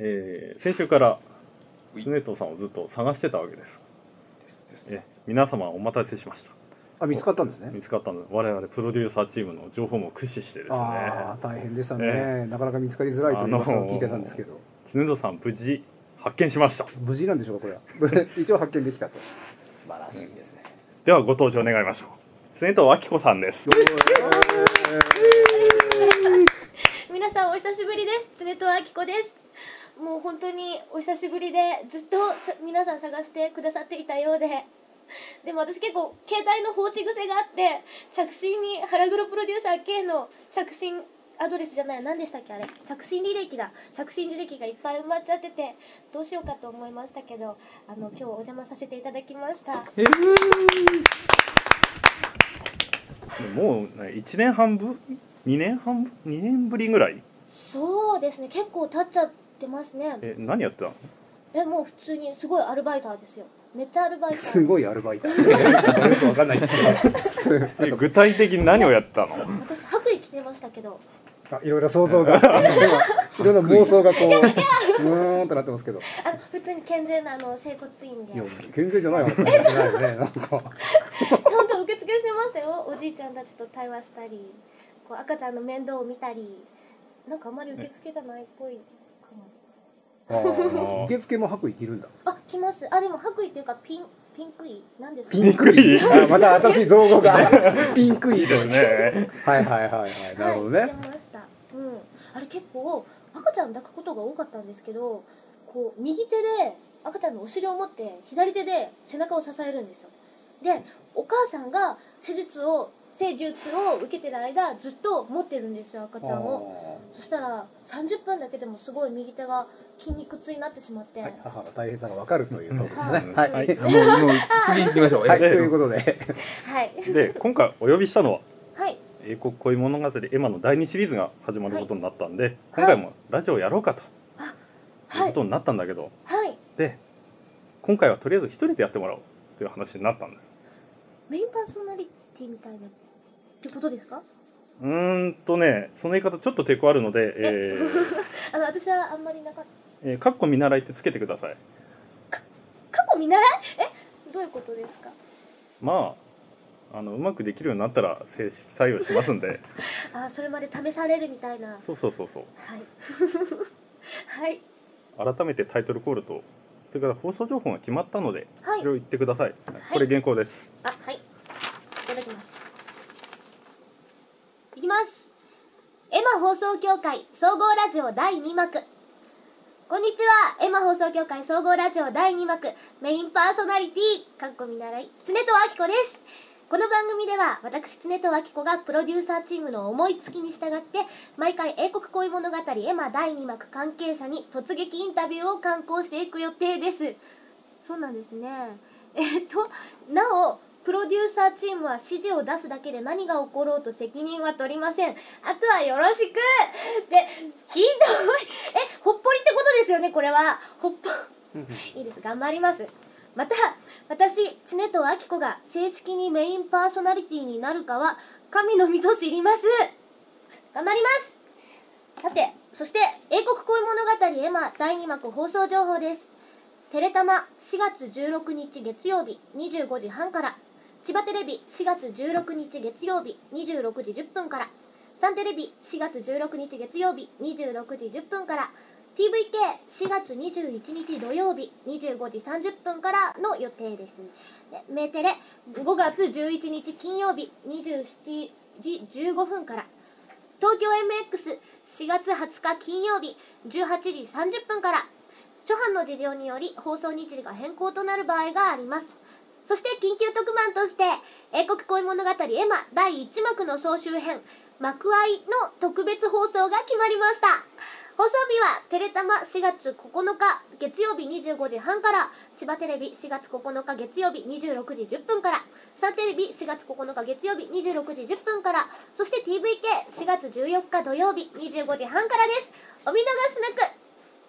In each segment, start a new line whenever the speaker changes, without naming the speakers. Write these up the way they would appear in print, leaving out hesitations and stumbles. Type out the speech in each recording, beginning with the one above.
先週から常藤さんをずっと探してたわけです。皆様お待たせしました。
見つかったんですね。
見つかったので、我々プロデューサーチームの情報も駆使してですね。
大変でしたね、なかなか見つかりづらいという噂を聞いてたんですけど、
常藤さん無事発見しました。
無事なんでしょうか、これは一応発見できたと。素晴らしいですね。
ではご登場願いましょう。常藤明子さんです。
皆さんお久しぶりです。常藤明子です。もう本当にお久しぶりで、ずっと皆さん探してくださっていたようで、でも私結構携帯の放置癖があって、着信に腹黒プロデューサー K の着信アドレスじゃない、何でしたっけあれ、着信履歴だ、着信履歴がいっぱい埋まっちゃってて、どうしようかと思いましたけど、今日お邪魔させていただきました。
もう1年半分2年半分2年ぶりぐらい。そう
ですね、結構経っちゃってますね。
何やってたの？
もう普通にすごいアルバイターですよ。めっちゃアルバイター。
すごいアルバイター。よくわかんないですけど。
具体的に何をやったの？
私白衣着てましたけど。
いろいろ想像が、いろんな妄想がこうーんとなってますけど。
普通に健全な整骨院で。
いや健全じゃない話しないよね。なんか。
ちゃんと受付してましたよ。おじいちゃんたちと対話したり、こう赤ちゃんの面倒を見たり、なんかあんまり受付じゃないっぽいかも。
受付も白衣着るんだ。
着ます。でも白衣っていうかピンク衣なんですか？
ピンク衣。
また新しい造語がピンク衣です
ね。
はいなるほどね。
着てました。あれ結構赤ちゃん抱くことが多かったんですけど、こう右手で赤ちゃんのお尻を持って左手で背中を支えるんですよ。で、お母さんが施術を受けてる間ずっと持ってるんですよ、赤ちゃんを。そしたら30分だけでもすごい右手が筋肉痛になってしまって、
母の大変さが分かるというところですね。
もう次行きましょう。
ということで、
で今回お呼びしたのは、英国恋物語エマの第2シリーズが始まることになったんで、今回もラジオをやろうかということになったんだけど、で今回はとりあえず一人でやってもらおうという話になったんです。
メインパーソナリティみたいなってことですか？
その言い方ちょっと抵抗あるので、
私はあんまりなかった。
かっこ見習いってつけてください。
かっこ見習い？どういうことですか？
うまくできるようになったら正式採用しますんで。
それまで試されるみたいな。
そう
はい。
改めてタイトルコールと、それから放送情報が決まったので、それを言ってください。これ原稿です。
いただきます。いきます。エマ放送協会総合ラジオ第2幕。こんにちは。エマ放送協会総合ラジオ第2幕メインパーソナリティかっこ見習い常藤明子です。この番組では私常藤明子がプロデューサーチームの思いつきに従って毎回英国恋物語エマ第2幕関係者に突撃インタビューを敢行していく予定です。そうなんですね。なおプロデューサーチームは指示を出すだけで何が起ころうと責任は取りません。あとはよろしくってひどい。ほっぽりってことですよね、これは。いいです、頑張ります。また私常藤明子が正式にメインパーソナリティになるかは神のみぞ知ります。頑張ります。さて、そして英国恋物語エマ第2幕放送情報です。テレタマ4月16日月曜日25時半から、千葉テレビ4月16日月曜日26時10分から、サンテレビ4月16日月曜日26時10分から、TVK4 月21日土曜日25時30分からの予定です。メテレ5月11日金曜日27時15分から、東京 MX4 月20日金曜日18時30分から、諸般の事情により放送日時が変更となる場合があります。そして緊急特番として英国恋物語エマ第1幕の総集編幕愛の特別放送が決まりました。放送日はテレタマ4月9日月曜日25時半から、千葉テレビ4月9日月曜日26時10分から、サンテレビ4月9日月曜日26時10分から、そして TVK4 月14日土曜日25時半からです。お見逃しなく。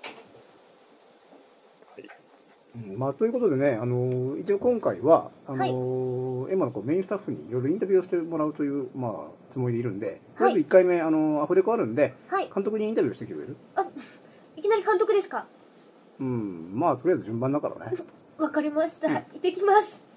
ということでね、一応今回はエマのメインスタッフにいろいろインタビューをしてもらうという、つもりでいるんで、とりあえず1回目アフレコあるんで、監督にインタビューしてくれる？
いきななり監督ですか？
まあとりあえず順番だからね。
わかりました、行ってきます。